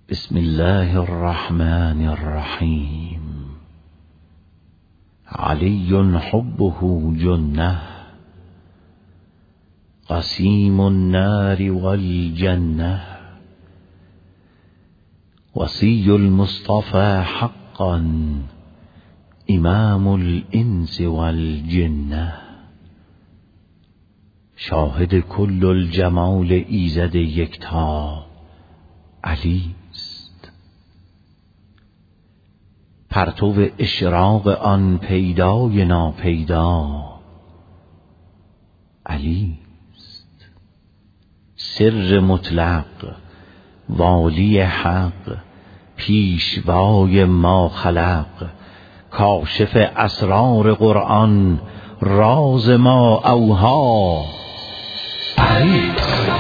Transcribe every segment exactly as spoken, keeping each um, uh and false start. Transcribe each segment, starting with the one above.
بسم الله الرحمن الرحیم. علی حبه جنه قسیم النار والجنه وصی المصطفى حقا امام الانس والجنه. شاهد کل الجمال ایزد یکتا علی است. پرتو اشراق آن پیدای ناپیدا علی است. سر مطلق والی حق پیشوای ما خلق کاشف اسرار قرآن راز ما اوها علی.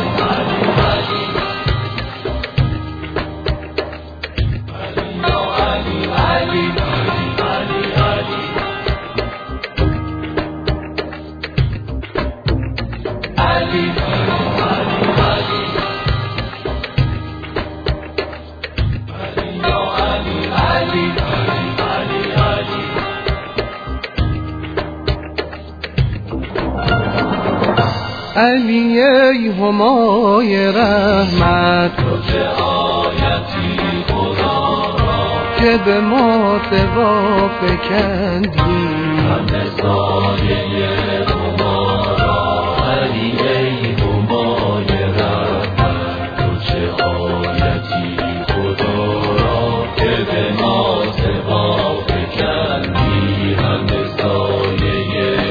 علی ای همای رحمت تو چه آیتی خدا را که به ما سوا فکندی همه سایه هما را. علی ای همای رحمت تو چه آیتی خدا را که به ما سوا فکندی همه سایه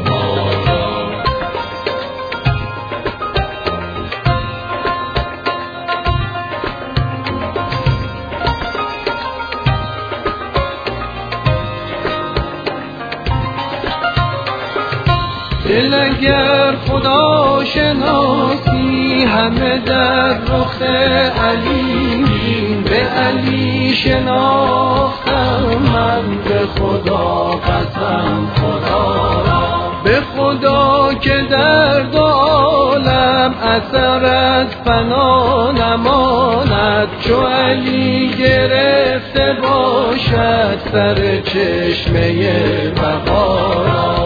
دل اگر خدا شناسی همه در رخ علی بین. به علی شناختم من به خدا قسم خدا را. به خدا که در دو عالم اثر از فنا نماند چو علی گرفته باشد سر چشمه بقا را.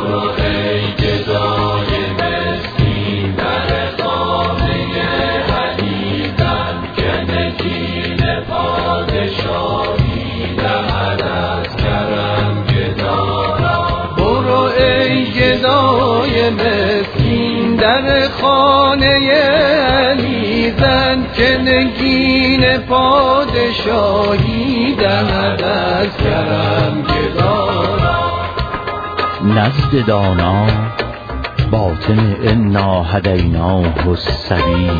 مسکین در خانه علی زن که نگین پادشاهی دهد از کرم گدارا. نزد دانا باطن انا هدیناه السبیل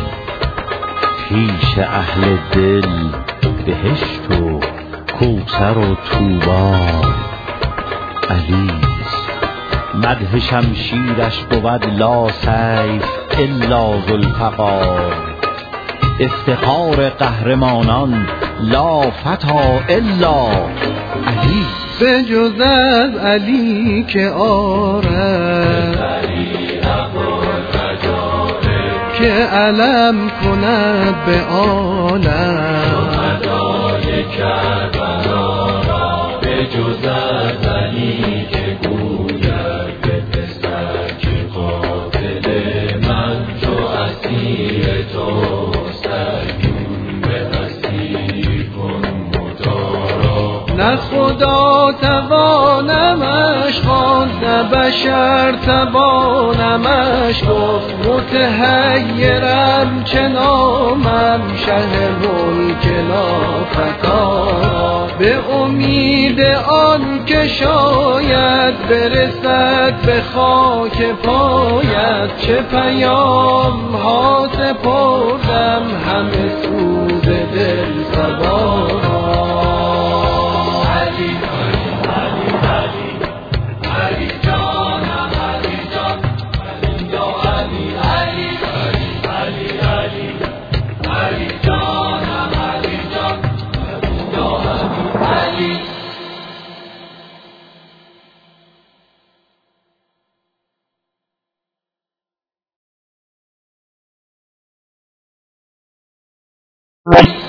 پیش اهل دل بهشت و کوثر و طوبی علی. مدح شمشیرش بود لا سیف الا ذوالفقار افتخار قهرمانان لا فتی الا علی. به جز از علی که آرد که علم کند به عالم. به جز از علی که نه خدا توانمش خواند نه بشر توانمش گفت. متحیرم چه نامم شه ملک لافتی. به امید آن که شاید برسد به خاک پایت چه پیام ها سپردم همه سوز دل صدا. Right.